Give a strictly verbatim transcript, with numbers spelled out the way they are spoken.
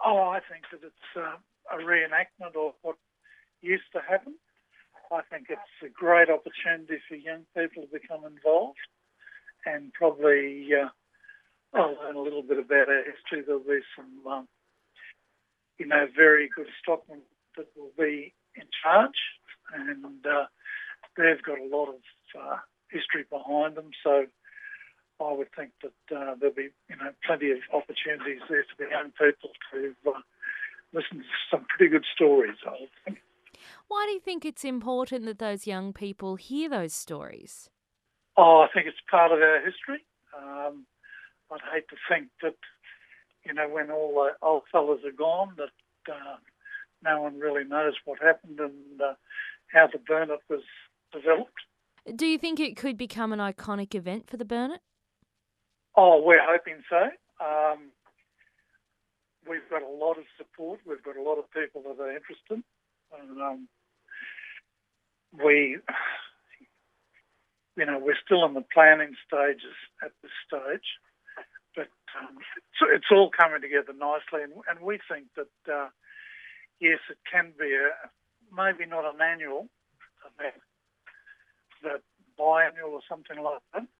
Oh, I think that it's uh, a reenactment of what used to happen. I think it's a great opportunity for young people to become involved and probably uh, oh, learn a little bit about our history. There'll be some, um, you know, very good stockmen that will be in charge, and uh, they've got a lot of uh, history behind them. So I would think that uh, there'll be, you know, plenty of opportunities there for the young people to uh, listen to some pretty good stories, I would think. Why do you think it's important that those young people hear those stories? Oh, I think it's part of our history. Um, I'd hate to think that, you know, when all the old fellas are gone, that uh, no one really knows what happened and uh, how the Burnett was developed. Do you think it could become an iconic event for the Burnett? Oh, we're hoping so. Um, we've got a lot of support. We've got a lot of people that are interested. And, um, we, you know, we're still in the planning stages at this stage, but um, it's, it's all coming together nicely, and, and we think that uh, yes, it can be a maybe not an annual event, but biannual or something like that.